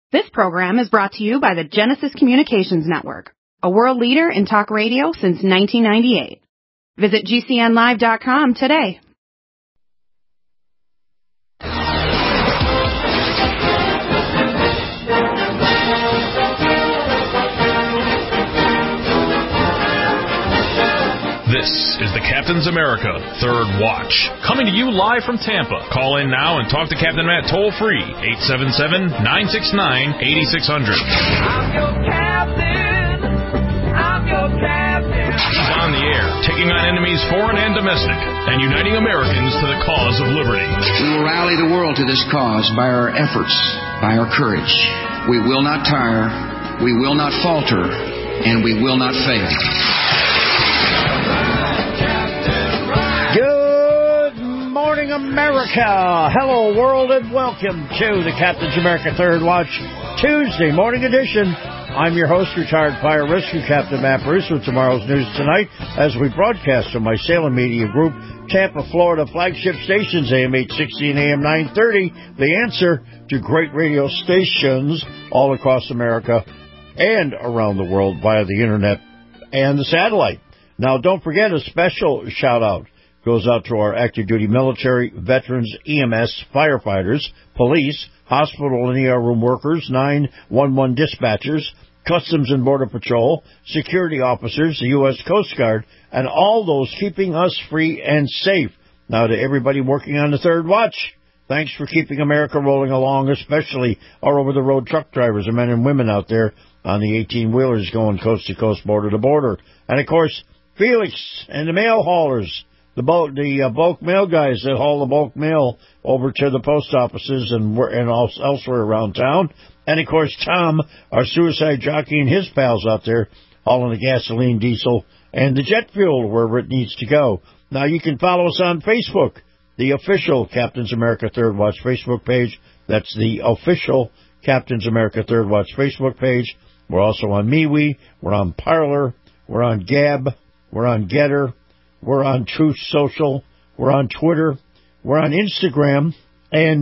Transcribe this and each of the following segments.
This program is brought to you by the Genesis Communications Network, a world leader in talk radio since 1998. Visit GCNlive.com today. This is the Captain's America Third Watch, coming to you live from Tampa. Call in now and talk to Captain Matt toll-free, 877-969-8600. I'm your captain. I'm your captain. He's on the air, taking on enemies foreign and domestic, and uniting Americans to the cause of liberty. We will rally the world to this cause by our efforts, by our courage. We will not tire, we will not falter, and we will not fail. Good morning, America. Hello, world, and welcome to the Captain's America Third Watch Tuesday morning edition. I'm your host, retired fire rescue captain Matt Bruce, with tomorrow's news tonight as we broadcast from my Salem Media Group, Tampa, Florida flagship stations, AM 860 and AM 930. The answer to great radio stations all across America and around the world via the internet and the satellite. Now, don't forget, a special shout-out goes out to our active duty military, veterans, EMS, firefighters, police, hospital and ER room workers, 911 dispatchers, Customs and Border Patrol, security officers, the U.S. Coast Guard, and all those keeping us free and safe. Now, to everybody working on the Third Watch, thanks for keeping America rolling along, especially our over-the-road truck drivers and men and women out there on the 18-wheelers going coast to coast, border to border. And, of course, Felix and the mail haulers, the bulk mail guys that haul the bulk mail over to the post offices and elsewhere around town. And, of course, Tom, our suicide jockey, and his pals out there hauling the gasoline, diesel, and the jet fuel wherever it needs to go. Now, you can follow us on Facebook, the official Captain's America Third Watch Facebook page. That's the official Captain's America Third Watch Facebook page. We're also on MeWe. We're on Parler. We're on Gab. We're on Getter. We're on Truth Social. We're on Twitter. We're on Instagram. And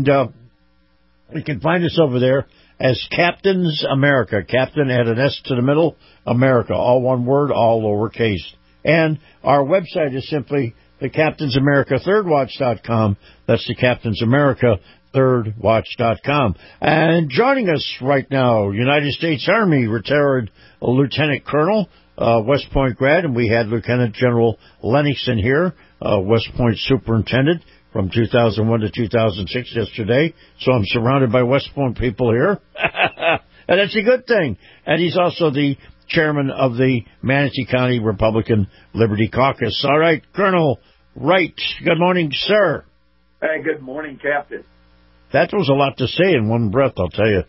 you can find us over there as Captain's America. Captain add an S to the middle, America. All one word, all lowercase. And our website is simply the Captain's America ThirdWatch.com. That's the Captain's America ThirdWatch.com. And joining us right now, United States Army retired Lieutenant Colonel, West Point grad, and we had Lieutenant General Lennoxon here, West Point Superintendent from 2001 to 2006 yesterday. So I'm surrounded by West Point people here. And that's a good thing. And he's also the chairman of the Manatee County Republican Liberty Caucus. All right, Colonel Wright, good morning, sir. Hey, good morning, Captain. That was a lot to say in one breath, I'll tell you.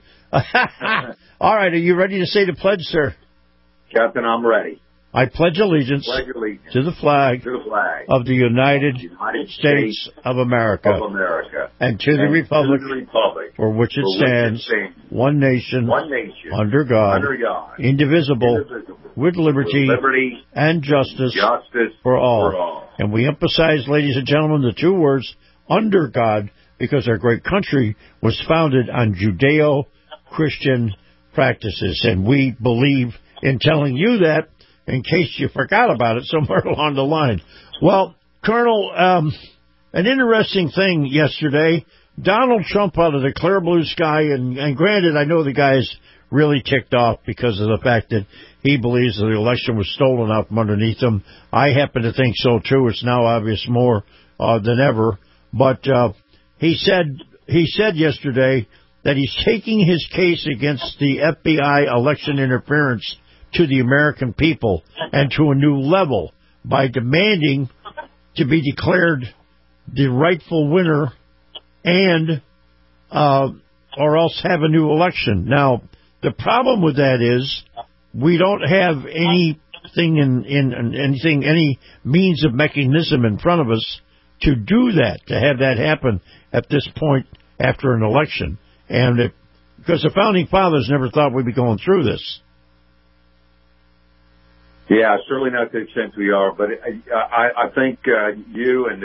All right, are you ready to say the pledge, sir? Captain, I'm ready. I pledge allegiance, to the flag, of the United States of America, and to the republic for which it stands, one nation, under God, indivisible, with liberty and justice for all. And we emphasize, ladies and gentlemen, the two words, under God, because our great country was founded on Judeo-Christian practices. And we believe in telling you that, in case you forgot about it somewhere along the line. Well, Colonel, an interesting thing yesterday, Donald Trump out of the clear blue sky, and granted, I know the guy's really ticked off because of the fact that he believes that the election was stolen out from underneath him. I happen to think so, too. It's now obvious more than ever. But he said yesterday that he's taking his case against the FBI election interference to the American people and to a new level by demanding to be declared the rightful winner and or else have a new election. Now, the problem with that is we don't have anything any means of mechanism in front of us to do that, to have that happen at this point after an election. And because the Founding Fathers never thought we'd be going through this. Yeah, certainly not to the extent we are, but I think you and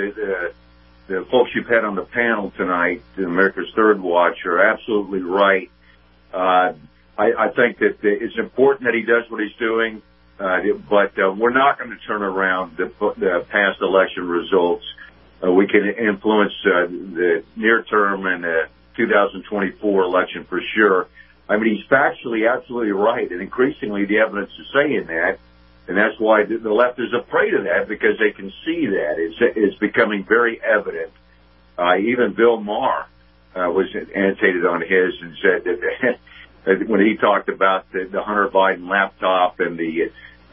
the folks you've had on the panel tonight, America's Third Watch, are absolutely right I think that it's important that he does what he's doing, but we're not going to turn around the past election results. We can influence the near term and the 2024 election for sure. I mean, he's factually absolutely right, and increasingly the evidence is saying that, and that's why the left is afraid of that, because they can see that. It's becoming very evident. Even Bill Maher was annotated on his and said that when he talked about the Hunter Biden laptop and the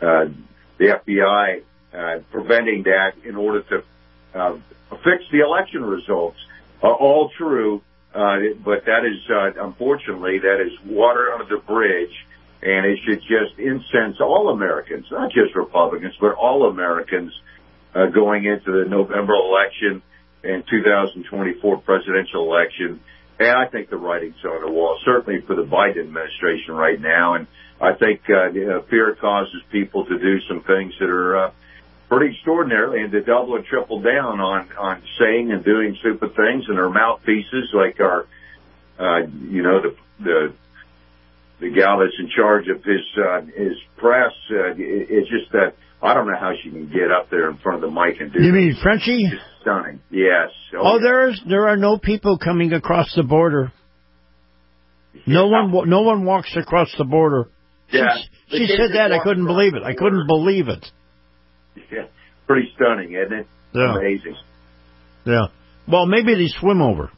FBI preventing that in order to fix the election results, all true. But that is, unfortunately, that is water under the bridge, and it should just incense all Americans, not just Republicans, but all Americans going into the November election and 2024 presidential election. And I think the writing's on the wall, certainly for the Biden administration right now. And I think fear causes people to do some things that are pretty extraordinary, and to double and triple down on saying and doing stupid things, and their mouthpieces like our, the gal that's in charge of his press. It's just that I don't know how she can get up there in front of the mic and do. You mean Frenchie? It's stunning. Yes. There are no people coming across the border. No one walks across the border. Yeah. She said that. I couldn't believe it. I couldn't believe it. Yeah, pretty stunning, isn't it? Yeah. Amazing. Yeah. Well, maybe they swim over.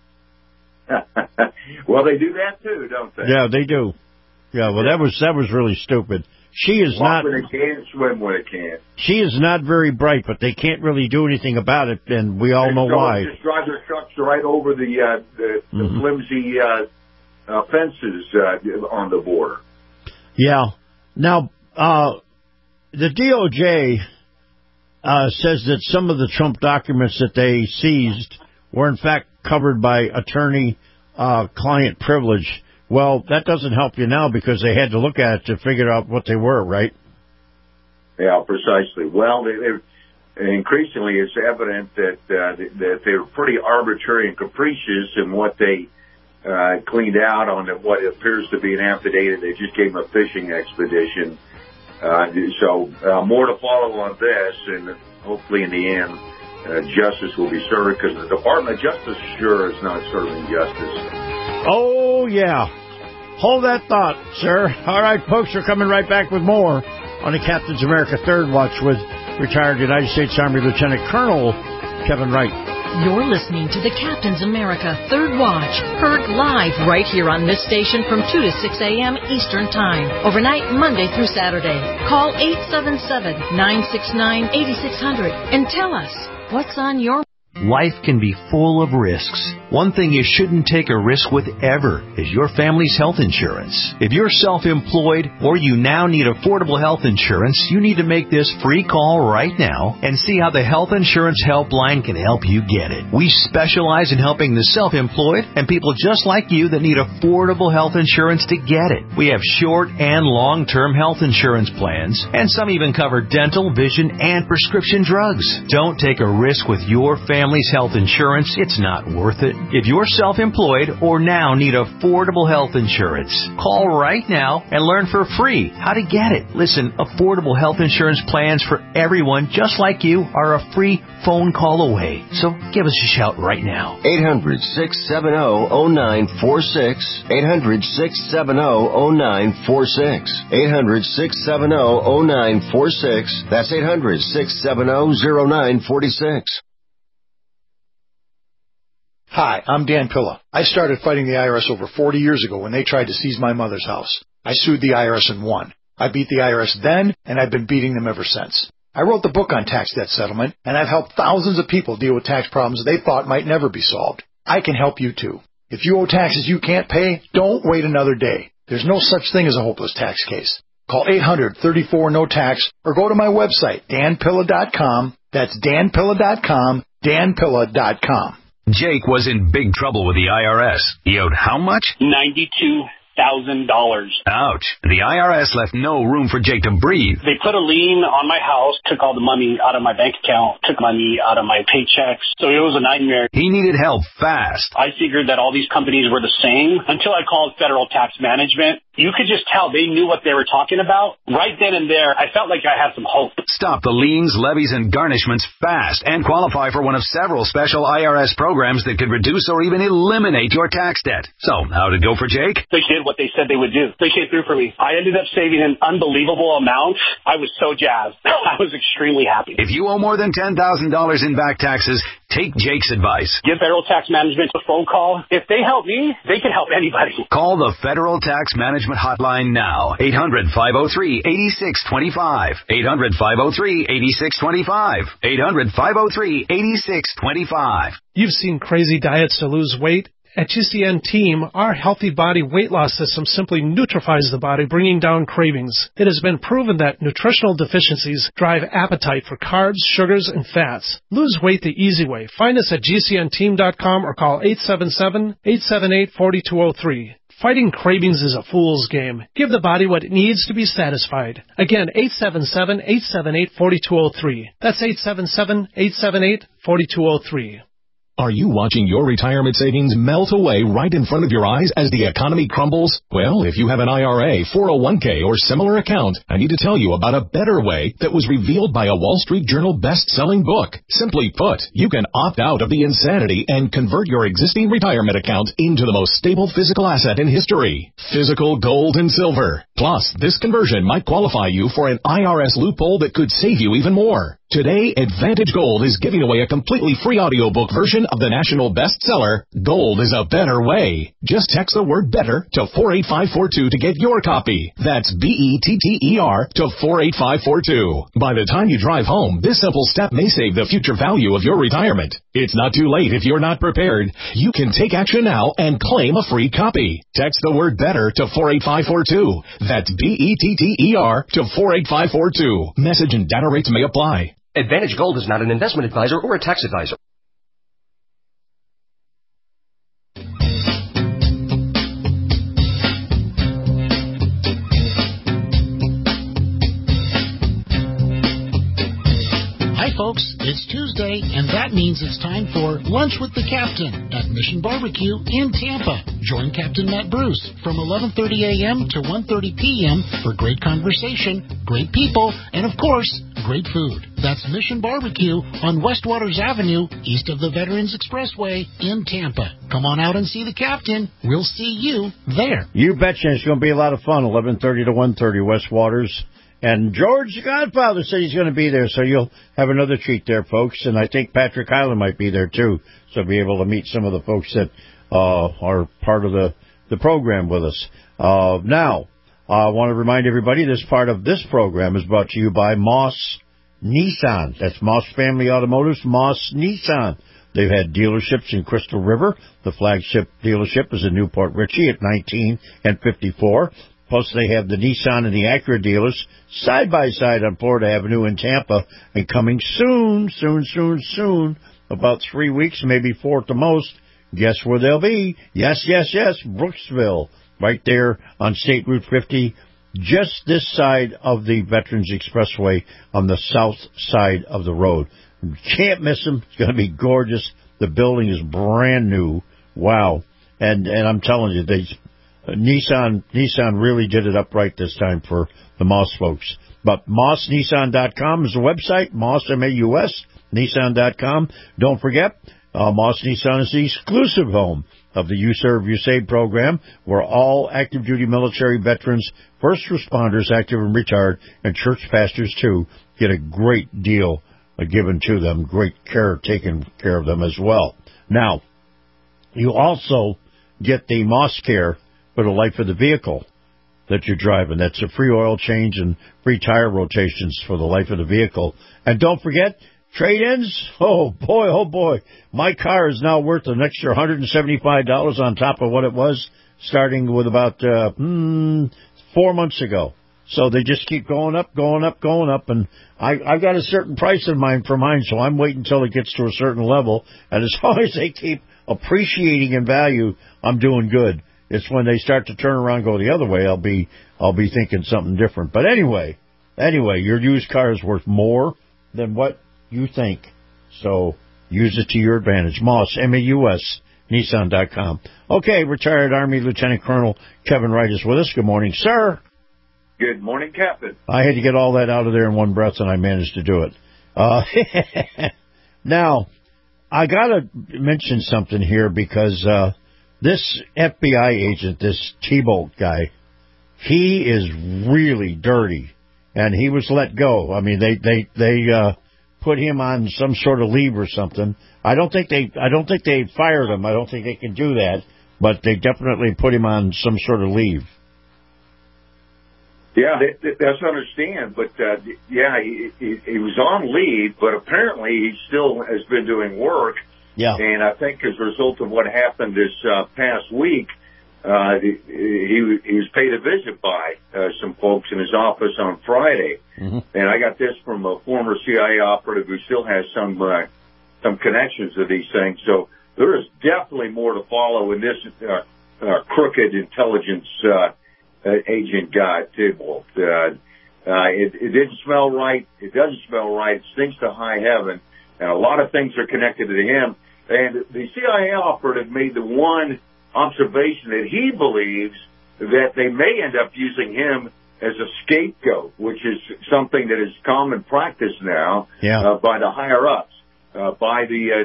Well, they do that too, don't they? Yeah, they do. Yeah. Well, that was really stupid. She is Walk not. when it can, swim when it can. She is not very bright, but they can't really do anything about it, and we all know why. Just drive their trucks right over the flimsy fences on the border. Yeah. Now, the DOJ says that some of the Trump documents that they seized were, in fact, covered by attorney-client privilege. Well, that doesn't help you now because they had to look at it to figure out what they were, right? Yeah, precisely. Well, increasingly it's evident that they were pretty arbitrary and capricious in what they cleaned out on what appears to be an affidavit. They just gave them a fishing expedition. So more to follow on this, and hopefully in the end, justice will be served, because the Department of Justice sure is not serving justice. Oh, yeah. Hold that thought, sir. All right, folks, we're coming right back with more on the Captain's America Third Watch with retired United States Army Lieutenant Colonel Kevin Wright. You're listening to the Captain's America Third Watch, heard live right here on this station from 2 to 6 a.m. Eastern Time, overnight Monday through Saturday. Call 877-969-8600 and tell us what's on your Life can be full of risks. One thing you shouldn't take a risk with ever is your family's health insurance. If you're self-employed or you now need affordable health insurance, you need to make this free call right now and see how the Health Insurance Helpline can help you get it. We specialize in helping the self-employed and people just like you that need affordable health insurance to get it. We have short and long-term health insurance plans, and some even cover dental, vision, and prescription drugs. Don't take a risk with your family's health insurance. It's not worth it. If you're self-employed or now need affordable health insurance, call right now and learn for free how to get it. Listen, affordable health insurance plans for everyone just like you are a free phone call away. So give us a shout right now. 800-670-0946. 800-670-0946. 800-670-0946. That's 800-670-0946. Hi, I'm Dan Pilla. I started fighting the IRS over 40 years ago when they tried to seize my mother's house. I sued the IRS and won. I beat the IRS then, and I've been beating them ever since. I wrote the book on tax debt settlement, and I've helped thousands of people deal with tax problems they thought might never be solved. I can help you too. If you owe taxes you can't pay, don't wait another day. There's no such thing as a hopeless tax case. Call 800-34-NO-TAX or go to my website, danpilla.com. That's danpilla.com, danpilla.com. Jake was in big trouble with the IRS. He owed how much? $92,000. Ouch. The IRS left no room for Jake to breathe. They put a lien on my house, took all the money out of my bank account, took money out of my paychecks. So it was a nightmare. He needed help fast. I figured that all these companies were the same until I called Federal Tax Management. You could just tell they knew what they were talking about. Right then and there, I felt like I had some hope. Stop the liens, levies, and garnishments fast and qualify for one of several special IRS programs that could reduce or even eliminate your tax debt. So, how'd it go for Jake? They did what they said they would do. They came through for me. I ended up saving an unbelievable amount. I was so jazzed. I was extremely happy. If you owe more than $10,000 in back taxes, take Jake's advice. Give Federal Tax Management a phone call. If they help me, they can help anybody. Call the Federal Tax Management Hotline now. 800-503-8625. 800-503-8625. 800-503-8625. You've seen crazy diets to lose weight. At GCN Team, our Healthy Body Weight Loss System simply neutralizes the body, bringing down cravings. It has been proven that nutritional deficiencies drive appetite for carbs, sugars, and fats. Lose weight the easy way. Find us at GCNteam.com or call 877-878-4203. Fighting cravings is a fool's game. Give the body what it needs to be satisfied. Again, 877-878-4203. That's 877-878-4203. Are you watching your retirement savings melt away right in front of your eyes as the economy crumbles? Well, if you have an IRA, 401k, or similar account, I need to tell you about a better way that was revealed by a Wall Street Journal best-selling book. Simply put, you can opt out of the insanity and convert your existing retirement account into the most stable physical asset in history, physical gold and silver. Plus, this conversion might qualify you for an IRS loophole that could save you even more. Today, Advantage Gold is giving away a completely free audiobook version of the national bestseller, Gold is a Better Way. Just text the word BETTER to 48542 to get your copy. That's BETTER to 48542. By the time you drive home, this simple step may save the future value of your retirement. It's not too late if you're not prepared. You can take action now and claim a free copy. Text the word BETTER to 48542. That's BETTER to 48542. Message and data rates may apply. Advantage Gold is not an investment advisor or a tax advisor. Hi folks, it's Tuesday, and that means it's time for Lunch with the Captain at Mission Barbecue in Tampa. Join Captain Matt Bruce from 11:30 a.m. to 1:30 p.m. for great conversation, great people, and of course, great food. That's Mission Barbecue on West Waters Avenue, east of the Veterans Expressway in Tampa. Come on out and see the Captain. We'll see you there. You betcha. It's going to be a lot of fun, 11:30 to 1:30 West Waters. And George the Godfather said he's going to be there, so you'll have another treat there, folks. And I think Patrick Hyland might be there, too, so be able to meet some of the folks that are part of the program with us. Now, I want to remind everybody this part of this program is brought to you by Moss Nissan. That's Moss Family Automotives, Moss Nissan. They've had dealerships in Crystal River. The flagship dealership is in Newport Richey at 19 and 54. Plus, they have the Nissan and the Acura dealers side by side on Florida Avenue in Tampa. And coming soon, about 3 weeks, maybe 4 at the most, guess where they'll be? Yes, Brooksville, right there on State Route 50, just this side of the Veterans Expressway on the south side of the road. You can't miss them. It's going to be gorgeous. The building is brand new. Wow. And I'm telling you, Nissan really did it up right this time for the Moss folks. But MossNissan.com is the website, Moss, M-A-U-S, Nissan.com. Don't forget, Moss Nissan is the exclusive home of the You Serve, You Save program, where all active duty military veterans, first responders, active and retired, and church pastors, too, get a great deal given to them, great care taken care of them as well. Now, you also get the Moss Care for the life of the vehicle that you're driving. That's a free oil change and free tire rotations for the life of the vehicle. And don't forget, trade-ins. Oh, boy. My car is now worth an extra $175 on top of what it was starting with about 4 months ago. So they just keep going up. And I've got a certain price in mind for mine, so I'm waiting until it gets to a certain level. And as long as they keep appreciating in value, I'm doing good. It's when they start to turn around and go the other way, I'll be thinking something different. But anyway, your used car is worth more than what you think. So use it to your advantage. Moss, M-A-U-S, Nissan.com. Okay, retired Army Lieutenant Colonel Kevin Wright is with us. Good morning, sir. Good morning, Captain. I had to get all that out of there in one breath, and I managed to do it. Now, I got to mention something here because this FBI agent, this Thibault guy, he is really dirty, and he was let go. I mean, they put him on some sort of leave or something. I don't think they fired him. I don't think they can do that, but they definitely put him on some sort of leave. Yeah, that's understand. But he was on leave, but apparently he still has been doing work. Yeah. And I think as a result of what happened this past week, he was paid a visit by some folks in his office on Friday. Mm-hmm. And I got this from a former CIA operative who still has some connections to these things. So there is definitely more to follow in this crooked intelligence agent guy, Thibault. It didn't smell right. It doesn't smell right. It stinks to high heaven. And a lot of things are connected to him. And the CIA operative made the one observation that he believes that they may end up using him as a scapegoat, which is something that is common practice now by the higher-ups, by the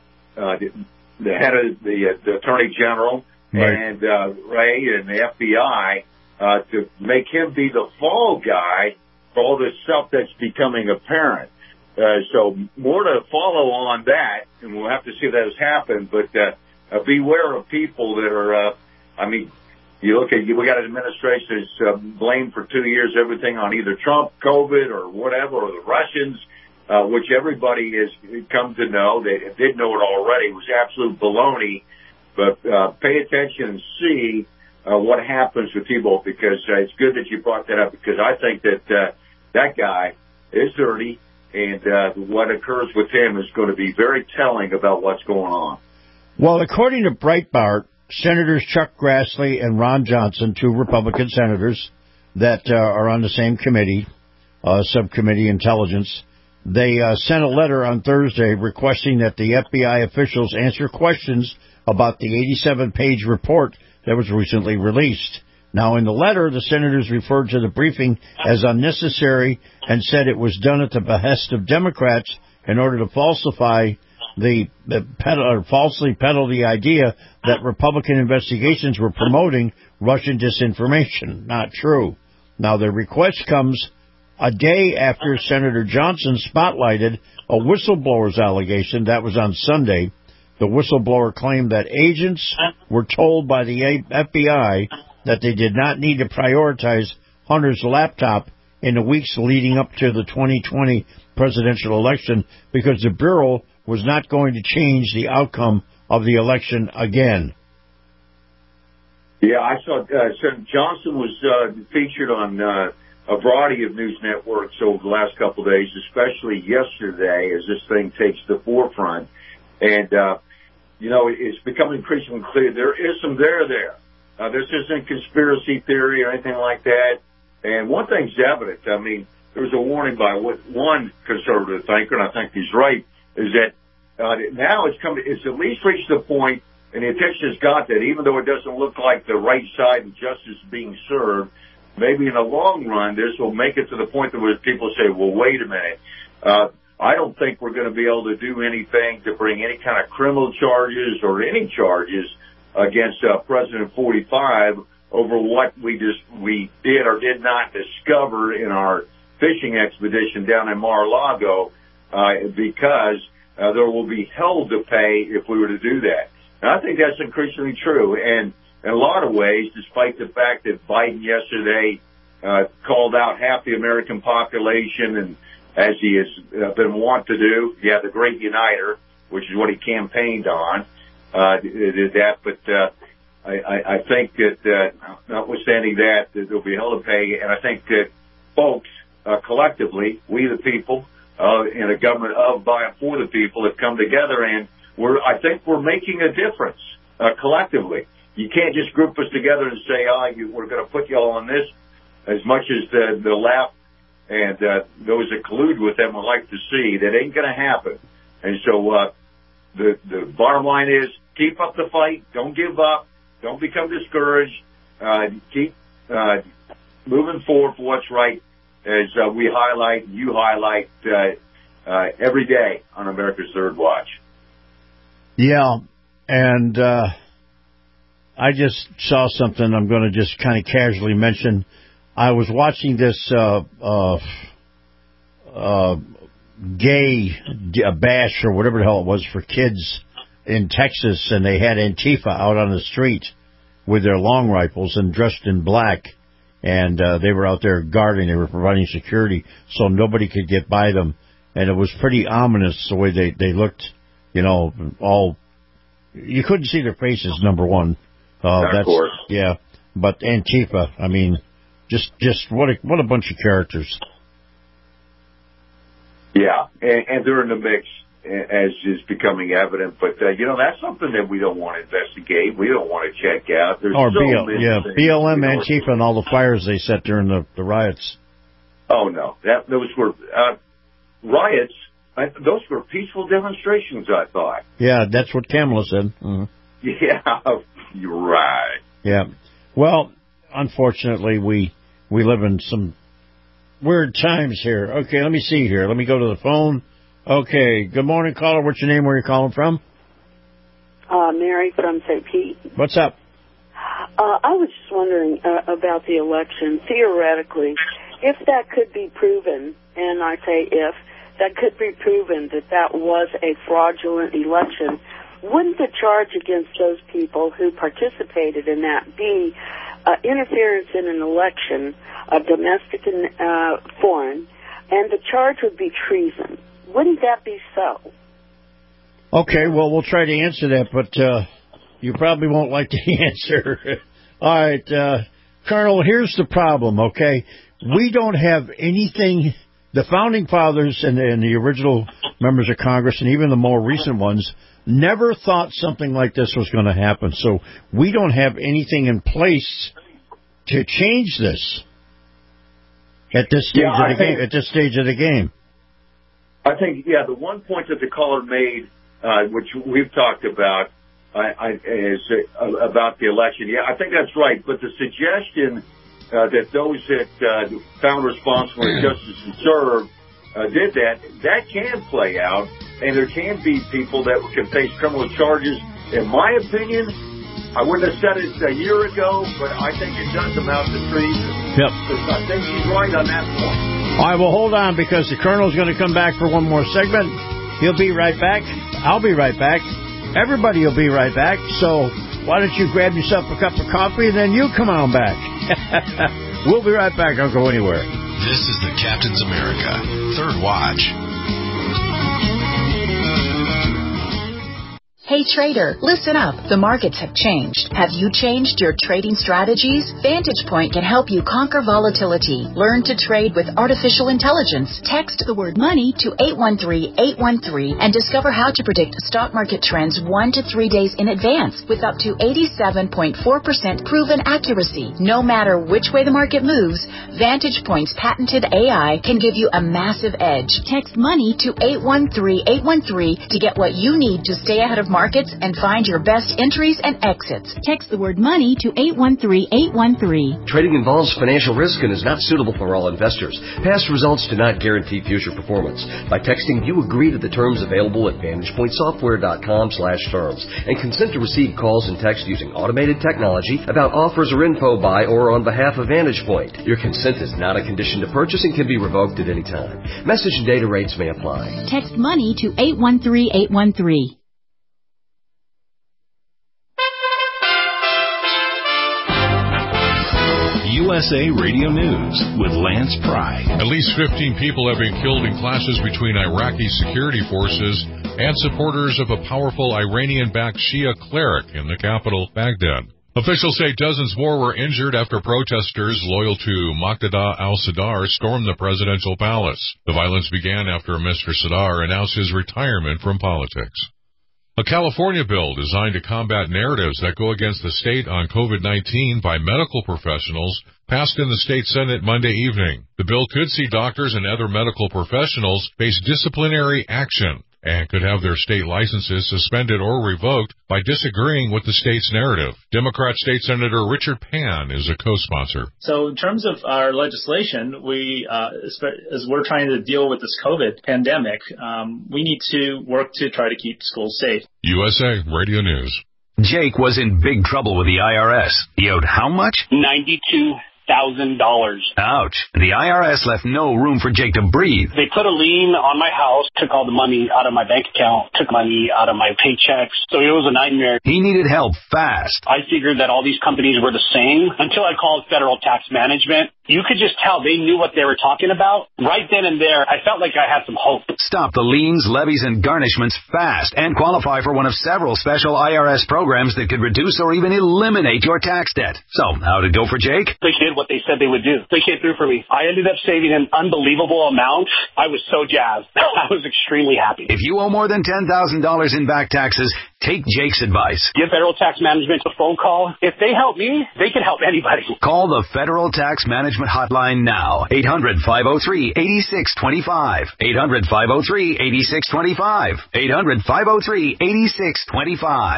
head of the Attorney General and Ray and the FBI, to make him be the fall guy for all this stuff that's becoming apparent. So more to follow on that, and we'll have to see if that has happened. But beware of people that are, you look at, we got an administration that's blamed for 2 years everything on either Trump, COVID, or whatever, or the Russians, which everybody has come to know. They did know it already. It was absolute baloney. But pay attention and see what happens with Thibault, because it's good that you brought that up, because I think that that guy is dirty. And what occurs with him is going to be very telling about what's going on. Well, according to Breitbart, Senators Chuck Grassley and Ron Johnson, two Republican senators that are on the same committee, Subcommittee Intelligence, they sent a letter on Thursday requesting that the FBI officials answer questions about the 87-page report that was recently released. Now, in the letter, the senators referred to the briefing as unnecessary and said it was done at the behest of Democrats in order to falsely peddle the idea that Republican investigations were promoting Russian disinformation. Not true. Now, the request comes a day after Senator Johnson spotlighted a whistleblower's allegation. That was on Sunday. The whistleblower claimed that agents were told by the FBI that they did not need to prioritize Hunter's laptop in the weeks leading up to the 2020 presidential election because the Bureau was not going to change the outcome of the election again. Yeah, I saw Senator Johnson was featured on a variety of news networks over the last couple of days, especially yesterday as this thing takes the forefront. And, it's becoming increasingly clear there is some there. This isn't conspiracy theory or anything like that. And one thing's evident. I mean, there was a warning by one conservative thinker, and I think he's right, is that now it's at least reached the point, and the attention has got that even though it doesn't look like the right side of justice is being served, maybe in the long run this will make it to the point where people say, well, wait a minute. I don't think we're going to be able to do anything to bring any kind of criminal charges or any charges against President 45 over what we did or did not discover in our fishing expedition down in Mar-a-Lago, because there will be hell to pay if we were to do that. And I think that's increasingly true. And in a lot of ways, despite the fact that Biden yesterday called out half the American population, and as he has been wont to do, the great uniter, which is what he campaigned on, did that. But I think that notwithstanding that, there'll be hell to pay. And I think that folks, collectively, we the people, in a government of, by, and for the people have come together, and I think we're making a difference, collectively. you can't just group us together and say, we're going to put you all on this, as much as the left and those that collude with them would like to see. That ain't going to happen. And so the bottom line is, keep up the fight. Don't give up. Don't become discouraged. Keep moving forward for what's right, as we highlight, you highlight every day on America's Third Watch. Yeah, and I just saw something I'm going to just kind of casually mention. I was watching this gay bash or whatever the hell it was for kids in Texas, and they had Antifa out on the street with their long rifles and dressed in black, and they were out there guarding. They were providing security so nobody could get by them, and it was pretty ominous the way they looked. You know, all you couldn't see their faces. Number one, of course, yeah. But Antifa, I mean, just what a bunch of characters. Yeah, and they're in the mix, as is becoming evident. But, that's something that we don't want to investigate. We don't want to check out. There's BLM, Antifa, and all the fires they set during the riots. Oh, no. Those were riots. Those were peaceful demonstrations, I thought. Yeah, that's what Kamala said. Mm-hmm. Yeah, you're right. Yeah. Well, unfortunately, we live in some weird times here. Okay, let me see here. Let me go to the phone. Okay, good morning, caller. What's your name? Where are you calling from? Mary from St. Pete. What's up? I was just wondering about the election. Theoretically, if that could be proven, and I say if, that could be proven that was a fraudulent election, wouldn't the charge against those people who participated in that be interference in an election, domestic and foreign, and the charge would be treason? Wouldn't that be so? Okay, well, we'll try to answer that, but you probably won't like the answer. All right, Colonel, here's the problem, okay? We don't have anything. The Founding Fathers and the original members of Congress, and even the more recent ones, never thought something like this was going to happen. So we don't have anything in place to change this at this stage of the game. At this stage of the game, I think, the one point that the caller made, which we've talked about, is about the election. Yeah, I think that's right. But the suggestion that those that found responsible for justice and serve did that can play out, and there can be people that can face criminal charges. In my opinion, I wouldn't have said it a year ago, but I think it does amount to treason. Yep. I think she's right on that point. All right, well, hold on, because the Colonel's going to come back for one more segment. He'll be right back. I'll be right back. Everybody will be right back. So why don't you grab yourself a cup of coffee, and then you come on back. We'll be right back. Don't go anywhere. This is the Captain's America Third Watch. Hey trader, listen up. The markets have changed. Have you changed your trading strategies? Vantage Point can help you conquer volatility. Learn to trade with artificial intelligence. Text the word money to 813-813 and discover how to predict stock market trends 1 to 3 days in advance with up to 87.4% proven accuracy. No matter which way the market moves, Vantage Point's patented AI can give you a massive edge. Text money to 813-813 to get what you need to stay ahead of markets and find your best entries and exits. Text the word money to 813-813. Trading involves financial risk and is not suitable for all investors. Past results do not guarantee future performance. By texting, you agree to the terms available at VantagePointSoftware.com/terms and consent to receive calls and text using automated technology about offers or info by or on behalf of Vantage Point. Your consent is not a condition to purchase and can be revoked at any time. Message and data rates may apply. Text money to 813-813. USA Radio News with Lance Pry. At least 15 people have been killed in clashes between Iraqi security forces and supporters of a powerful Iranian-backed Shia cleric in the capital, Baghdad. Officials say dozens more were injured after protesters loyal to Muqtada al-Sadr stormed the presidential palace. The violence began after Mr. Sadr announced his retirement from politics. A California bill designed to combat narratives that go against the state on COVID-19 by medical professionals passed in the state Senate Monday evening. The bill could see doctors and other medical professionals face disciplinary action and could have their state licenses suspended or revoked by disagreeing with the state's narrative. Democrat State Senator Richard Pan is a co-sponsor. So in terms of our legislation, we, as we're trying to deal with this COVID pandemic, we need to work to try to keep schools safe. USA Radio News. Jake was in big trouble with the IRS. He owed how much? $92,000. Ouch. The IRS left no room for Jake to breathe. They put a lien on my house, took all the money out of my bank account, took money out of my paychecks. So it was a nightmare. He needed help fast. I figured that all these companies were the same until I called Federal Tax Management. You could just tell they knew what they were talking about. Right then and there, I felt like I had some hope. Stop the liens, levies, and garnishments fast and qualify for one of several special IRS programs that could reduce or even eliminate your tax debt. So, how'd it go for Jake? They did what they said they would do. They came through for me. I ended up saving an unbelievable amount. I was so jazzed. I was extremely happy. If you owe more than $10,000 in back taxes, take Jake's advice. Give Federal Tax Management a phone call. If they help me, they can help anybody. Call the Federal Tax Management Hotline now. 800-503-8625. 800-503-8625. 800-503-8625.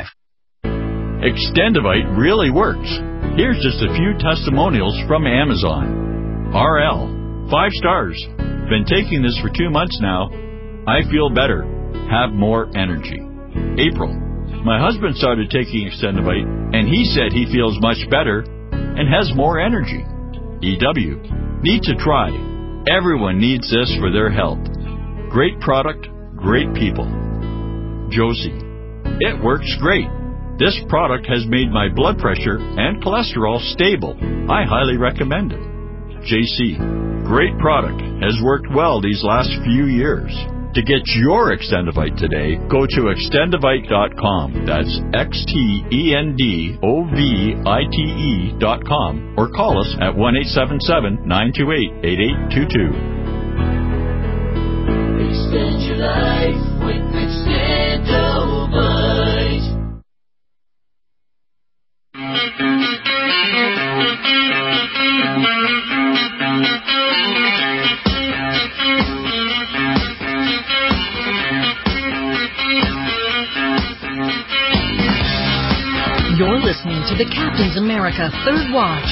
Extendivite really works. Here's just a few testimonials from Amazon. RL, 5 stars. Been taking this for 2 months now. I feel better. Have more energy. April, my husband started taking Extendivite, and he said he feels much better and has more energy. EW, need to try. Everyone needs this for their health. Great product, great people. Josie, it works great. This product has made my blood pressure and cholesterol stable. I highly recommend it. JC, great product. Has worked well these last few years. To get your Extendivite today, go to extendivite.com. That's XTENDOVITE.com or call us at 1-877-928-8822. Extend your life with Extendivite. You're listening to the Captain's America Third Watch.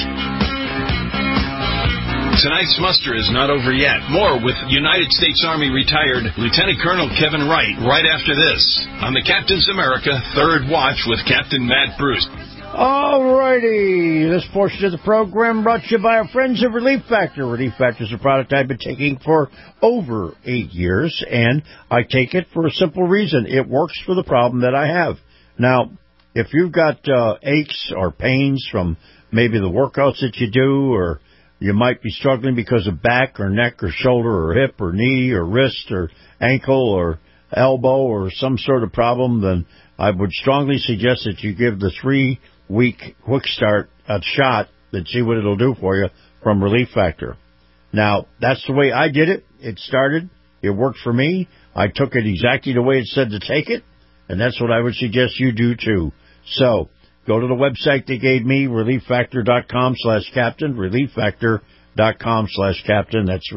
Tonight's muster is not over yet. More with United States Army retired Lieutenant Colonel Kevin Wright right after this on the Captain's America Third Watch with Captain Matt Bruce. All righty. This portion of the program brought to you by our friends at Relief Factor. Relief Factor is a product I've been taking for over 8 years, and I take it for a simple reason. It works for the problem that I have. Now, if you've got aches or pains from maybe the workouts that you do, or you might be struggling because of back or neck or shoulder or hip or knee or wrist or ankle or elbow or some sort of problem, then I would strongly suggest that you give the 3-week Quick Start a shot and see what it'll do for you from Relief Factor. Now, that's the way I did it. It started. It worked for me. I took it exactly the way it said to take it, and that's what I would suggest you do, too. So, go to the website they gave me, relieffactor.com/captain, relieffactor.com/captain. That's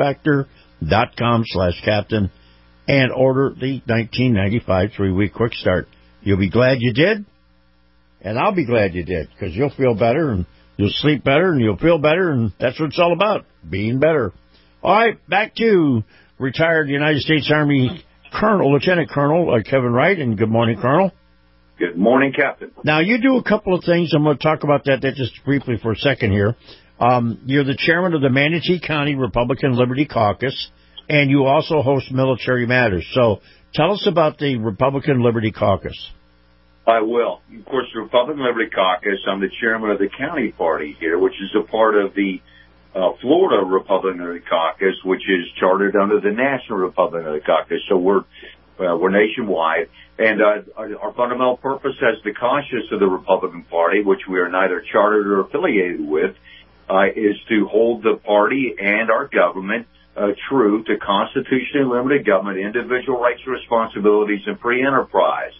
relieffactor.com/captain, and order the 1995 3-week Quick Start. You'll be glad you did, and I'll be glad you did, because you'll feel better, and you'll sleep better, and you'll feel better, and that's what it's all about, being better. All right, back to retired United States Army Colonel, Lieutenant Colonel Kevin Wright, and good morning, Colonel. Good morning, Captain. Now, you do a couple of things. I'm going to talk about that just briefly for a second here. You're the chairman of the Manatee County Republican Liberty Caucus, and you also host Military Matters. So tell us about the Republican Liberty Caucus. I will. Of course, the Republican Liberty Caucus, I'm the chairman of the county party here, which is a part of the Florida Republican Liberty Caucus, which is chartered under the National Republican Liberty Caucus. So we're nationwide. And our fundamental purpose as the caucus of the Republican Party, which we are neither chartered or affiliated with, is to hold the party and our government true to constitutionally limited government, individual rights and responsibilities, and free enterprise.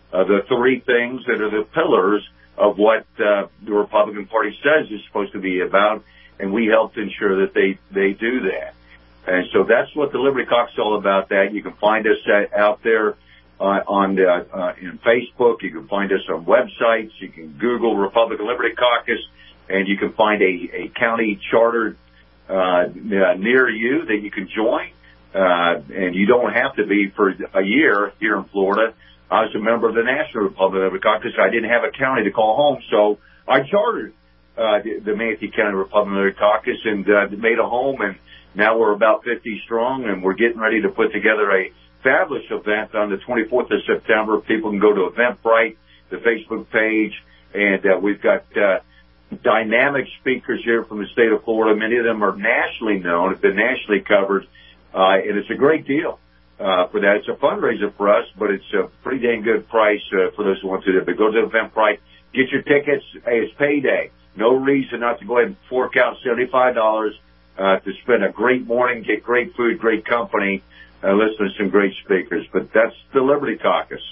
the three things that are the pillars of what the Republican Party says is supposed to be about, and we helped ensure that they do that. And so that's what the Liberty Caucus is all about. That you can find us out there in Facebook. You can find us on websites. You can Google Republican Liberty Caucus, and you can find a county charter near you that you can join. And you don't have to be for a year here in Florida. I was a member of the National Republican Liberty Caucus. I didn't have a county to call home, so I chartered the Manatee County Republican Liberty Caucus and made a home. And now we're about 50 strong, and we're getting ready to put together a fabulous event on the 24th of September. People can go to Eventbrite, the Facebook page, and we've got dynamic speakers here from the state of Florida. Many of them are nationally known, have been nationally covered, and it's a great deal for that. It's a fundraiser for us, but it's a pretty dang good price for those who want to do it. But go to Eventbrite, get your tickets. Hey, it's payday. No reason not to go ahead and fork out $75 to spend a great morning, get great food, great company, listen to some great speakers. But that's the Liberty Caucus.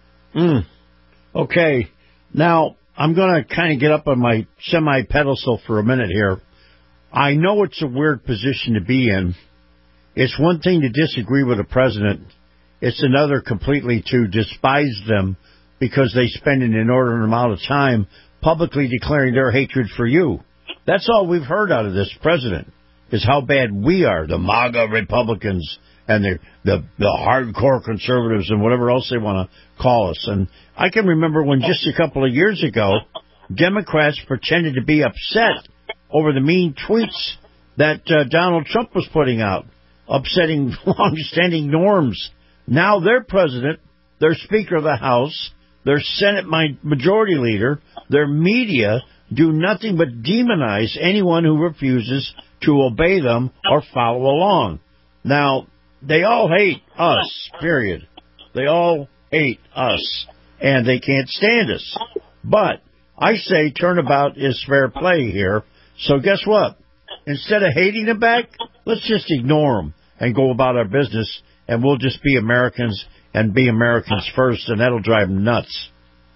Okay. Now, I'm going to kind of get up on my semi-pedestal for a minute here. I know it's a weird position to be in. It's one thing to disagree with a president. It's another completely to despise them because they spend an inordinate amount of time publicly declaring their hatred for you. That's all we've heard out of this president, is how bad we are, the MAGA Republicans and the hardcore conservatives and whatever else they want to call us. And I can remember when just a couple of years ago, Democrats pretended to be upset over the mean tweets that Donald Trump was putting out, upsetting long-standing norms. Now their president, their Speaker of the House, their Senate Majority Leader, their media do nothing but demonize anyone who refuses to obey them or follow along. Now, they all hate us, period. They all hate us, and they can't stand us. But I say turnabout is fair play here. So guess what? Instead of hating them back, let's just ignore them and go about our business, and we'll just be Americans and be Americans first, and that'll drive them nuts.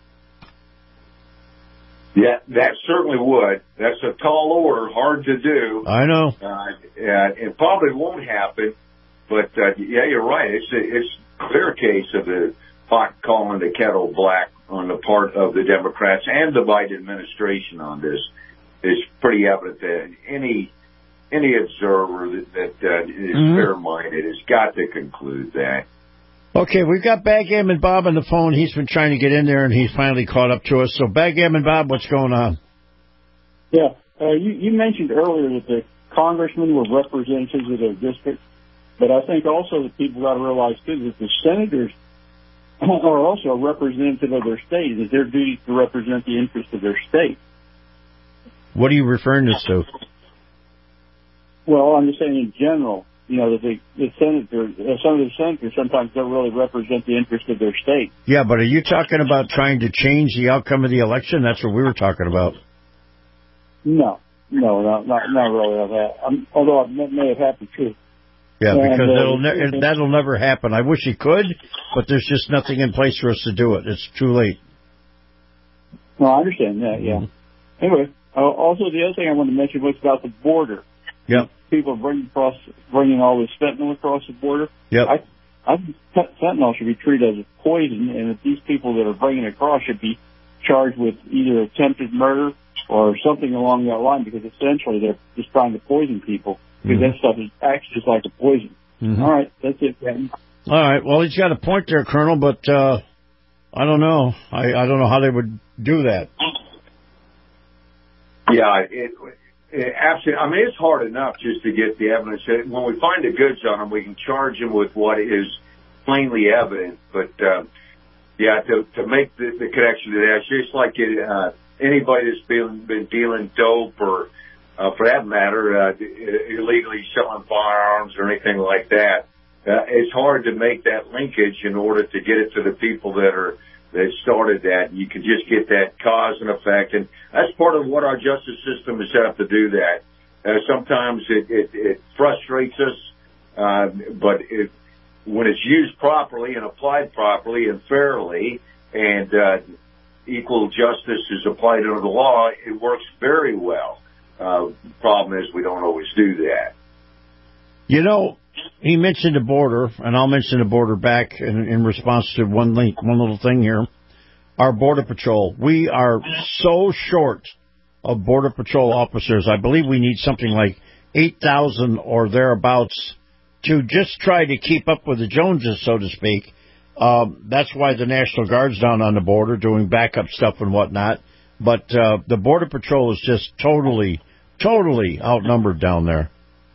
Yeah, that certainly would. That's a tall order, hard to do. I know. It probably won't happen, but yeah, you're right. It's a clear case of the pot calling the kettle black on the part of the Democrats and the Biden administration on this. It's pretty evident that any observer that is fair-minded has got to conclude that. Okay, we've got Backgammon Bob on the phone. He's been trying to get in there, and he's finally caught up to us. So, Backgammon Bob, what's going on? Yeah, you mentioned earlier that the congressmen were representatives of their district, but I think also that people got to realize, too, that the senators are also a representative of their state. It is their duty to represent the interests of their state. What are you referring this to? Well, I'm just saying in general. You know, that some of the senators sometimes don't really represent the interest of their state. Yeah, but are you talking about trying to change the outcome of the election? That's what we were talking about. No, not really on that. Although it may have happened too. Yeah, because that'll never happen. I wish it could, but there's just nothing in place for us to do it. It's too late. No, I understand that. Yeah. Anyway, also the other thing I wanted to mention was about the border. Yep. People bringing all this fentanyl across the border. Yep. I think fentanyl should be treated as a poison, and that these people that are bringing it across should be charged with either attempted murder or something along that line, because essentially they're just trying to poison people, because that stuff acts just like a poison. All right, that's it, Ben. All right, well, he's got a point there, Colonel, but I don't know. I don't know how they would do that. Yeah, absolutely. I mean, it's hard enough just to get the evidence. When we find the goods on them, we can charge them with what is plainly evident. But, yeah, to make the connection to that, it's just like anybody that's been dealing dope or, for that matter, illegally selling firearms or anything like that. It's hard to make that linkage in order to get it to the people that started that. You can just get that cause and effect, and that's part of what our justice system is set up to do that. Sometimes it frustrates us, but when it's used properly and applied properly and fairly, and equal justice is applied under the law, it works very well. Problem is we don't always do that. You know, he mentioned the border, and I'll mention the border back in response to one little thing here. Our Border Patrol, we are so short of Border Patrol officers. I believe we need something like 8,000 or thereabouts to just try to keep up with the Joneses, so to speak. That's why the National Guard's down on the border doing backup stuff and whatnot. But the Border Patrol is just totally outnumbered down there.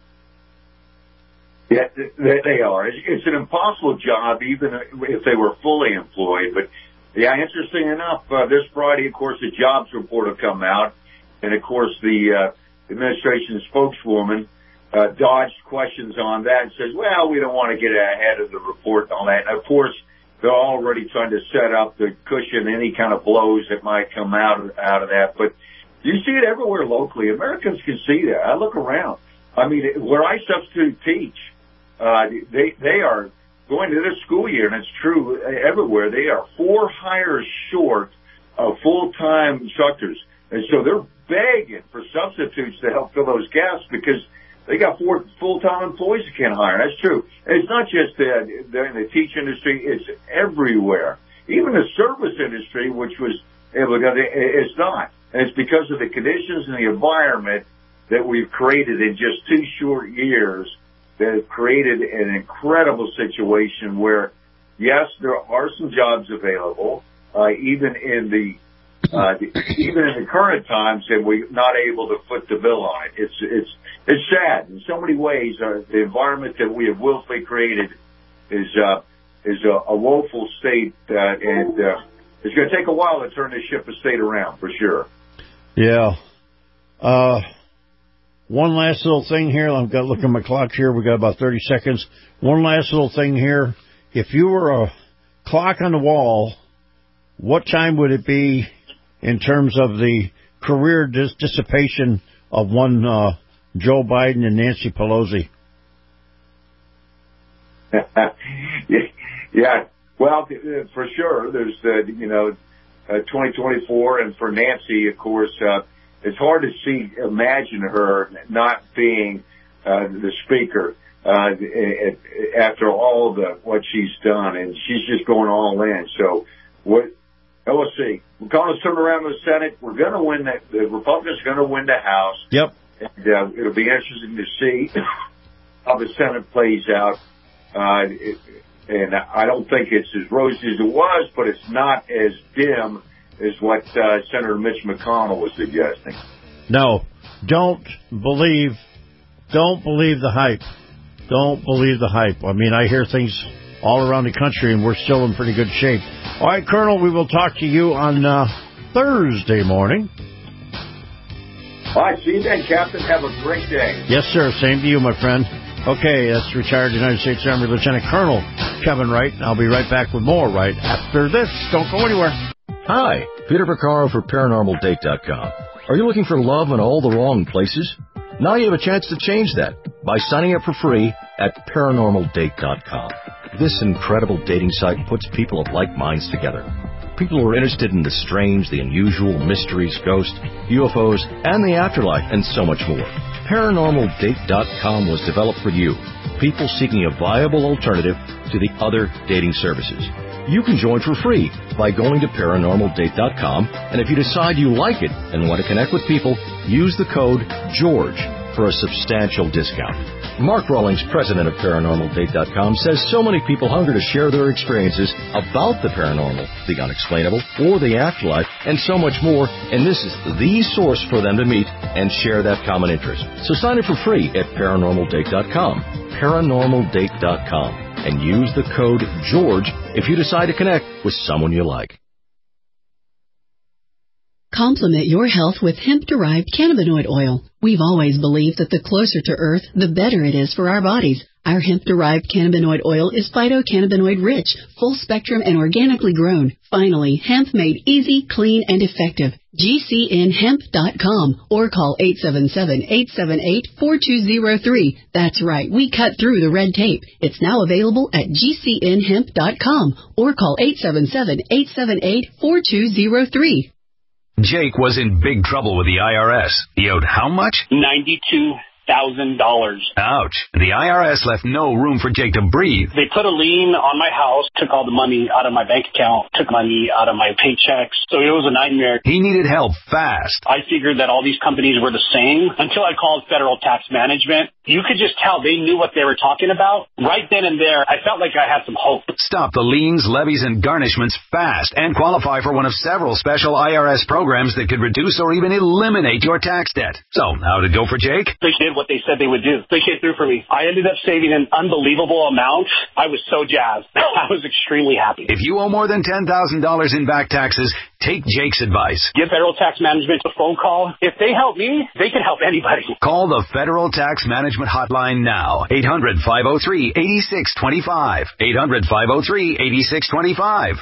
Yeah, they are. It's an impossible job, even if they were fully employed. But, yeah, interesting enough, this Friday, of course, the jobs report will come out. And, of course, the administration spokeswoman dodged questions on that and says, well, we don't want to get ahead of the report and all that. And, of course, they're already trying to set up to cushion any kind of blows that might come out of that. But you see it everywhere locally. Americans can see that. I look around. I mean, where I substitute teach, they are going to this school year, and it's true everywhere. They are 4 hires short of full-time instructors. And so they're begging for substitutes to help fill those gaps because they got 4 full-time employees they can't hire. That's true. And it's not just in the teach industry. It's everywhere. Even the service industry, which was able to, it's not. And it's because of the conditions and the environment that we've created in just 2 short years that have created an incredible situation where, yes, there are some jobs available, even in the current times, and we're not able to foot the bill on it. It's sad in so many ways. The environment that we have willfully created is a woeful state, and it's going to take a while to turn this ship of state around for sure. Yeah. One last little thing here. I've got to look at my clock here. We got about 30 seconds. One last little thing here. If you were a clock on the wall, what time would it be in terms of the career dissipation of one Joe Biden and Nancy Pelosi? Yeah. Well, for sure, there's 2024, and for Nancy, of course, it's hard to imagine her not being the speaker after all what she's done, and she's just going all in. So we'll see. We're going to turn around the Senate. We're going to win that. The Republicans are going to win the House. Yep. And it'll be interesting to see how the Senate plays out. And I don't think it's as rosy as it was, but it's not as dim as what Senator Mitch McConnell was suggesting. No, don't believe the hype. Don't believe the hype. I mean, I hear things all around the country, and we're still in pretty good shape. All right, Colonel, we will talk to you on Thursday morning. All right, see you then, Captain. Have a great day. Yes, sir. Same to you, my friend. Okay, that's retired United States Army Lieutenant Colonel Kevin Wright, and I'll be right back with more right after this. Don't go anywhere. Hi, Peter Vaccaro for ParanormalDate.com. Are you looking for love in all the wrong places? Now you have a chance to change that by signing up for free at ParanormalDate.com. This incredible dating site puts people of like minds together. People who are interested in the strange, the unusual, mysteries, ghosts, UFOs, and the afterlife, and so much more. ParanormalDate.com was developed for you, people seeking a viable alternative to the other dating services. You can join for free by going to ParanormalDate.com, and if you decide you like it and want to connect with people, use the code GEORGE for a substantial discount. Mark Rawlings, president of ParanormalDate.com, says so many people hunger to share their experiences about the paranormal, the unexplainable, or the afterlife, and so much more, and this is the source for them to meet and share that common interest. So sign up for free at ParanormalDate.com, ParanormalDate.com, and use the code GEORGE if you decide to connect with someone you like. Complement your health with hemp-derived cannabinoid oil. We've always believed that the closer to Earth, the better it is for our bodies. Our hemp-derived cannabinoid oil is phytocannabinoid-rich, full-spectrum, and organically grown. Finally, hemp made easy, clean, and effective. GCNhemp.com or call 877-878-4203. That's right, we cut through the red tape. It's now available at GCNhemp.com or call 877-878-4203. Jake was in big trouble with the IRS. He owed how much? $92,000. Ouch. The IRS left no room for Jake to breathe. They put a lien on my house, took all the money out of my bank account, took money out of my paychecks. So it was a nightmare. He needed help fast. I figured that all these companies were the same until I called Federal Tax Management. You could just tell they knew what they were talking about. Right then and there, I felt like I had some hope. Stop the liens, levies, and garnishments fast and qualify for one of several special IRS programs that could reduce or even eliminate your tax debt. So, how did it go for Jake? They did what they said they would do. They came through for me. I ended up saving an unbelievable amount. I was so jazzed. I was extremely happy. If you owe more than $10,000 in back taxes, take Jake's advice. Give Federal Tax Management a phone call. If they help me, they can help anybody. Call the Federal Tax Management Hotline now. 800-503-8625. 800-503-8625.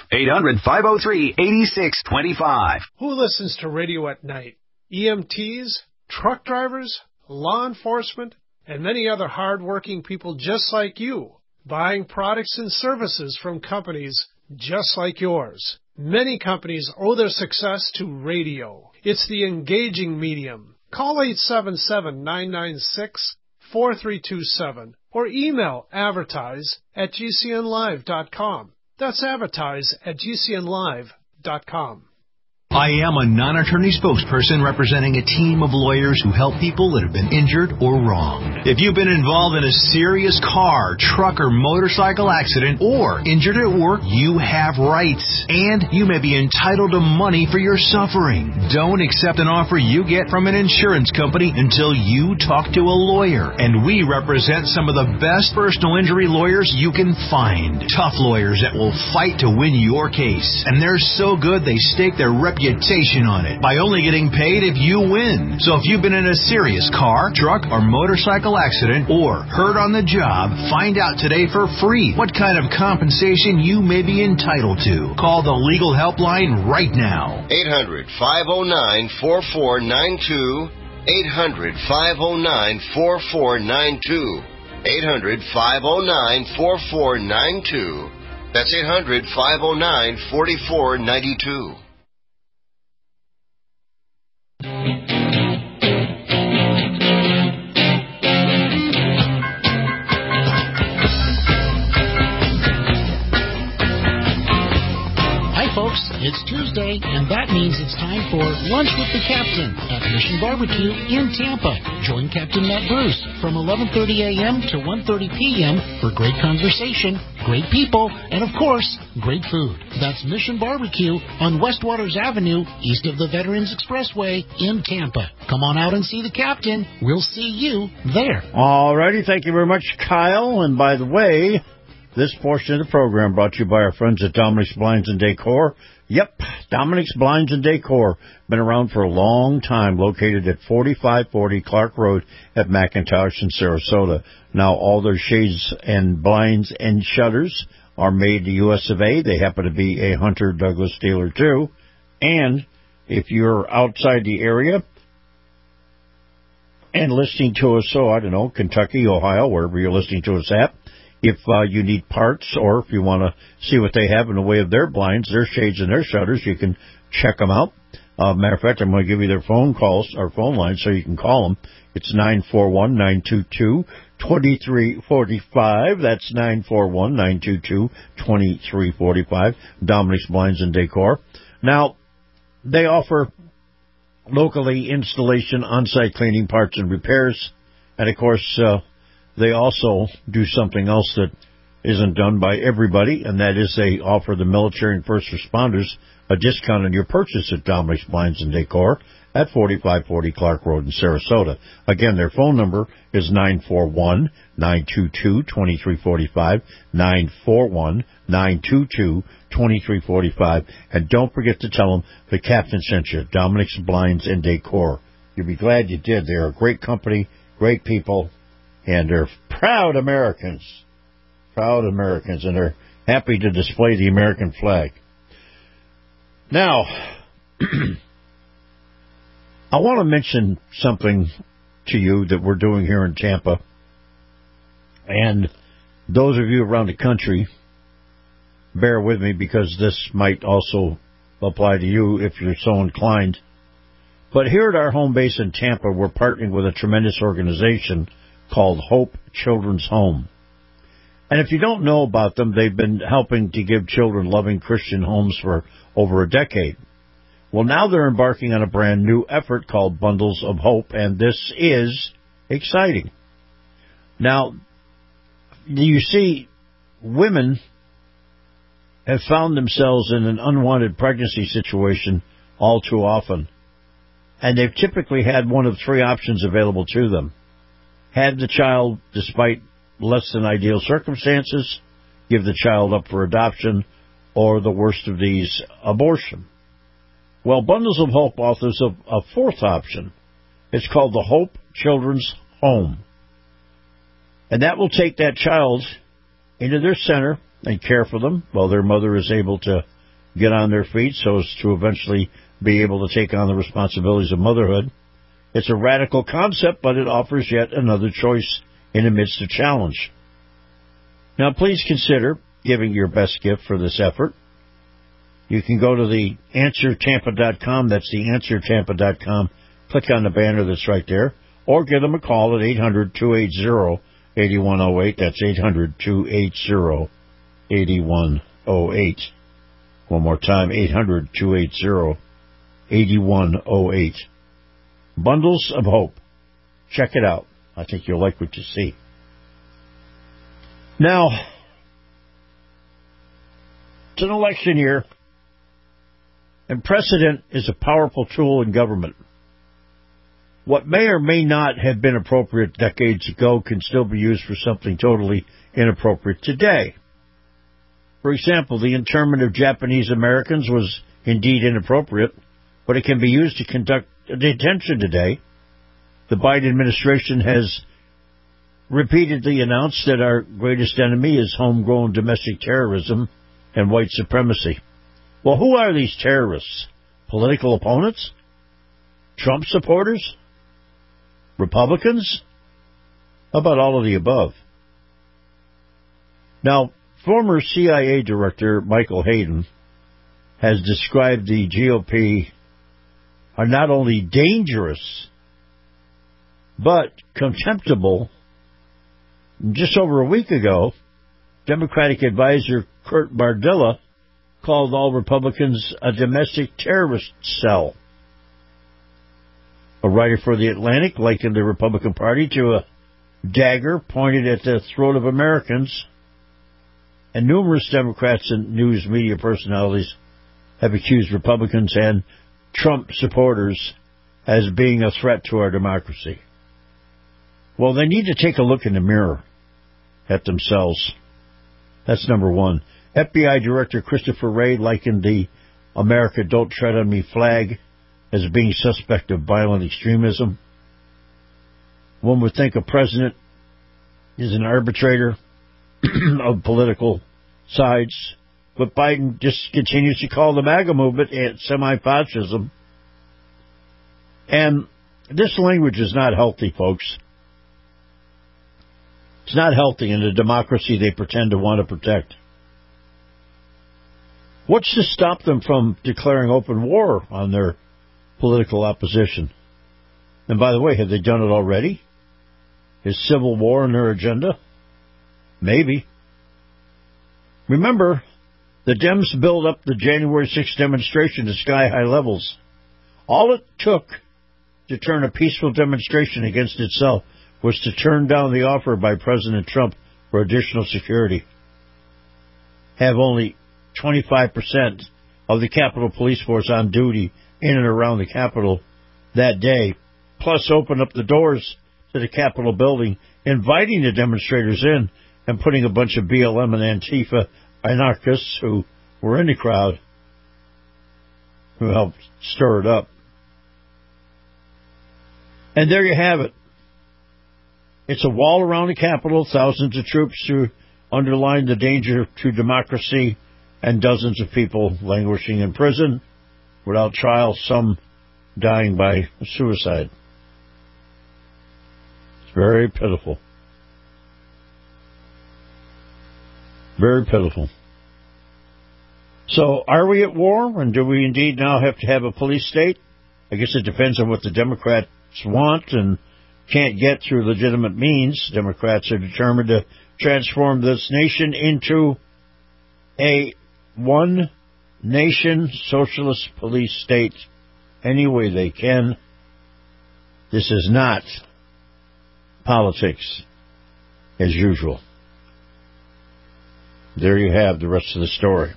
800-503-8625. Who listens to radio at night? EMTs, truck drivers, law enforcement, and many other hard-working people just like you, buying products and services from companies just like yours. Many companies owe their success to radio. It's the engaging medium. Call 877-996-4327 or email advertise@gcnlive.com. That's advertise@gcnlive.com. I am a non-attorney spokesperson representing a team of lawyers who help people that have been injured or wronged. If you've been involved in a serious car, truck, or motorcycle accident or injured at work, you have rights, and you may be entitled to money for your suffering. Don't accept an offer you get from an insurance company until you talk to a lawyer, and we represent some of the best personal injury lawyers you can find. Tough lawyers that will fight to win your case, and they're so good they stake their reputation on it by only getting paid if you win. So if you've been in a serious car, truck, or motorcycle accident or hurt on the job, find out today for free what kind of compensation you may be entitled to. Call the legal helpline right now. 800-509-4492. 800-509-4492. 800-509-4492. That's 800-509-4492. Hi folks, it's Tuesday, and that means it's time for Lunch with the Captain at Mission Barbecue in Tampa. Join Captain Matt Bruce from 11:30 a.m. to 1:30 p.m. for great conversation, great people, and of course, great food. That's Mission Barbecue on West Waters Avenue, east of the Veterans Expressway in Tampa. Come on out and see the Captain. We'll see you there. All righty. Thank you very much, Kyle. And by the way, this portion of the program brought to you by our friends at Dominic's Blinds and Decor. Yep, Dominic's Blinds and Decor. Been around for a long time, located at 4540 Clark Road at McIntosh in Sarasota. Now all their shades and blinds and shutters are made in the U.S. of A. They happen to be a Hunter Douglas dealer too. And if you're outside the area and listening to us, so I don't know, Kentucky, Ohio, wherever you're listening to us at, if you need parts or if you want to see what they have in the way of their blinds, their shades, and their shutters, you can check them out. Matter of fact, I'm going to give you their phone line so you can call them. It's 941-922-2345. That's 941-922-2345. Dominic's Blinds and Decor. Now, they offer locally installation, on-site cleaning, parts, and repairs. And, of course, they also do something else that isn't done by everybody, and that is they offer the military and first responders a discount on your purchase at Dominic's Blinds and Decor at 4540 Clark Road in Sarasota. Again, their phone number is 941-922-2345, 941-922-2345. And don't forget to tell them the Captain sent you, Dominic's Blinds and Decor. You'll be glad you did. They're a great company, great people, and they're proud Americans. Proud Americans, and they're happy to display the American flag. Now, I want to mention something to you that we're doing here in Tampa. And those of you around the country, bear with me because this might also apply to you if you're so inclined. But here at our home base in Tampa, we're partnering with a tremendous organization called Hope Children's Home. And if you don't know about them, they've been helping to give children loving Christian homes for over a decade. Well, now they're embarking on a brand new effort called Bundles of Hope, and this is exciting. Now, you see, women have found themselves in an unwanted pregnancy situation all too often. And they've typically had one of three options available to them. Have the child despite less than ideal circumstances, give the child up for adoption, or the worst of these, abortion. Well, Bundles of Hope offers a fourth option. It's called the Hope Children's Home. And that will take that child into their center and care for them while their mother is able to get on their feet so as to eventually be able to take on the responsibilities of motherhood. It's a radical concept, but it offers yet another choice in the midst of challenge. Now, please consider giving your best gift for this effort. You can go to the AnswerTampa.com. That's the AnswerTampa.com. Click on the banner that's right there. Or give them a call at 800-280-8108. That's 800-280-8108. One more time, 800-280-8108. Bundles of Hope. Check it out. I think you'll like what you see. Now, it's an election year, and precedent is a powerful tool in government. What may or may not have been appropriate decades ago can still be used for something totally inappropriate today. For example, the internment of Japanese Americans was indeed inappropriate, but it can be used to conduct a detention today. The Biden administration has repeatedly announced that our greatest enemy is homegrown domestic terrorism and white supremacy. Well, who are these terrorists? Political opponents? Trump supporters? Republicans? How about all of the above? Now, former CIA Director Michael Hayden has described the GOP are not only dangerous, but contemptible. Just over a week ago, Democratic advisor Kurt Bardella called all Republicans a domestic terrorist cell. A writer for The Atlantic likened the Republican Party to a dagger pointed at the throat of Americans, and numerous Democrats and news media personalities have accused Republicans and Trump supporters as being a threat to our democracy. Well, they need to take a look in the mirror at themselves. That's number one. FBI Director Christopher Wray likened the America Don't Tread on Me flag as being suspect of violent extremism. One would think a president is an arbitrator of political sides, but Biden just continues to call the MAGA movement semi-fascism. And this language is not healthy, folks. It's not healthy in the democracy they pretend to want to protect. What's to stop them from declaring open war on their political opposition? And by the way, have they done it already? Is civil war on their agenda? Maybe. Remember, the Dems built up the January 6th demonstration to sky-high levels. All it took to turn a peaceful demonstration against itself was to turn down the offer by President Trump for additional security. Have only 25% of the Capitol Police Force on duty in and around the Capitol that day, plus open up the doors to the Capitol building, inviting the demonstrators in and putting a bunch of BLM and Antifa anarchists who were in the crowd who helped stir it up. And there you have it. It's a wall around the Capitol, thousands of troops to underline the danger to democracy, and dozens of people languishing in prison without trial, some dying by suicide. It's very pitiful. Very pitiful. So, are we at war, and do we indeed now have to have a police state? I guess it depends on what the Democrats want and can't get through legitimate means. Democrats are determined to transform this nation into a one-nation socialist police state any way they can. This is not politics as usual. There you have the rest of the story.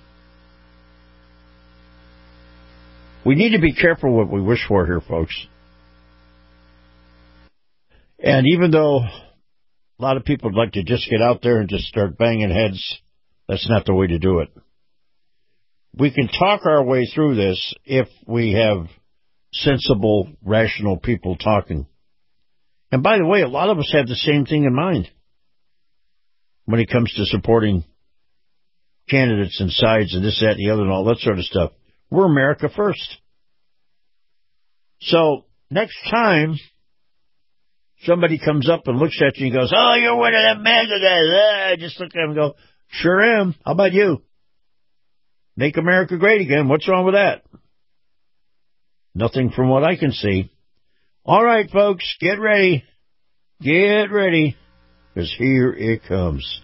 We need to be careful what we wish for here, folks. And even though a lot of people would like to just get out there and just start banging heads, that's not the way to do it. We can talk our way through this if we have sensible, rational people talking. And by the way, a lot of us have the same thing in mind when it comes to supporting candidates and sides and this, that, and the other and all that sort of stuff. We're America first. So next time somebody comes up and looks at you and goes, "Oh, you're one of them men today," just look at them and go, "Sure am. How about you? Make America great again. What's wrong with that?" Nothing from what I can see. All right, folks, get ready. Get ready, because here it comes.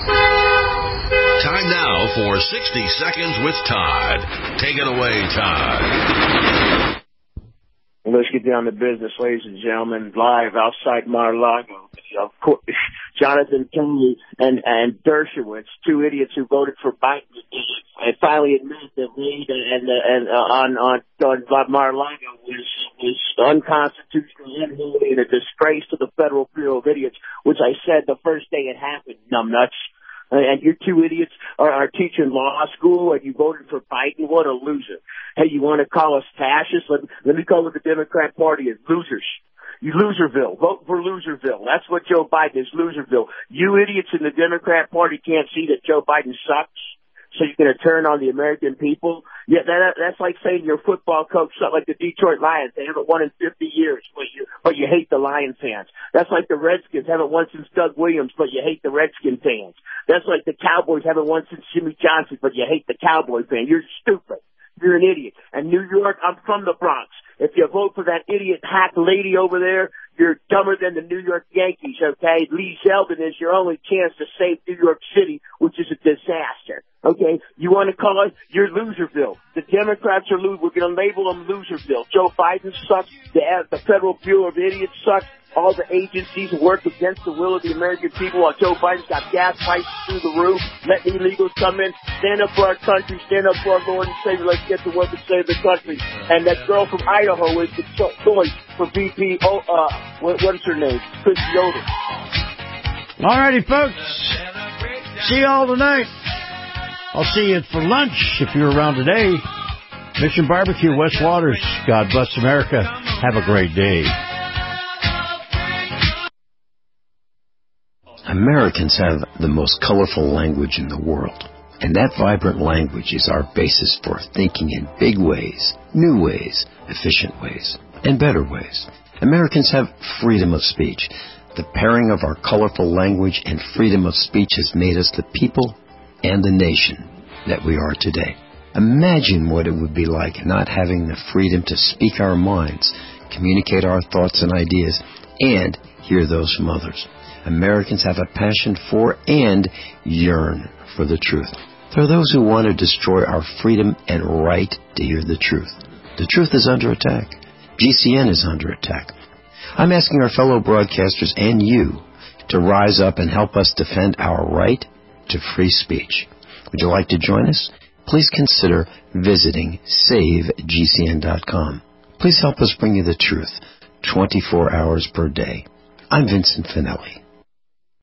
Time now for 60 Seconds with Todd. Take it away, Todd. Let's get down to business, ladies and gentlemen. Live outside Mar-a-Lago. Of course, Jonathan Kennedy and Dershowitz, two idiots who voted for Biden, and finally admitted that Reid on Mar-a-Lago was unconstitutional, unholy, and a disgrace to the Federal Bureau of Idiots, which I said the first day it happened, numbnuts. And you two idiots are teaching law school, and you voted for Biden. What a loser. Hey, you want to call us fascists? Let me call it the Democrat Party as losers. You Loserville. Vote for Loserville. That's what Joe Biden is, Loserville. You idiots in the Democrat Party can't see that Joe Biden sucks, so you're going to turn on the American people? Yeah, that's like saying your football coach sucks, like the Detroit Lions. They haven't won in 50 years, but you hate the Lion fans. That's like the Redskins haven't won since Doug Williams, but you hate the Redskin fans. That's like the Cowboys haven't won since Jimmy Johnson, but you hate the Cowboy fan. You're stupid. You're an idiot. And New York, I'm from the Bronx. If you vote for that idiot hack lady over there, you're dumber than the New York Yankees, okay? Lee Zeldin is your only chance to save New York City, which is a disaster, okay? You want to call us? You're Loserville. The Democrats are We're going to label them Loserville. Joe Biden sucks. The Federal Bureau of Idiots sucks. All the agencies work against the will of the American people while Joe Biden's got gas prices through the roof, letting illegals come in. Stand up for our country, stand up for our Lord and Savior. Let's get to work and save the country. And that girl from Idaho is the choice for VP, what is her name? Chris Yoder. All righty, folks. See you all tonight. I'll see you for lunch if you're around today. Mission Barbecue, West Waters. God bless America. Have a great day. Americans have the most colorful language in the world, and that vibrant language is our basis for thinking in big ways, new ways, efficient ways, and better ways. Americans have freedom of speech. The pairing of our colorful language and freedom of speech has made us the people and the nation that we are today. Imagine what it would be like not having the freedom to speak our minds, communicate our thoughts and ideas, and hear those from others. Americans have a passion for and yearn for the truth. There are those who want to destroy our freedom and right to hear the truth. The truth is under attack. GCN is under attack. I'm asking our fellow broadcasters and you to rise up and help us defend our right to free speech. Would you like to join us? Please consider visiting SaveGCN.com. Please help us bring you the truth 24 hours per day. I'm Vincent Finelli.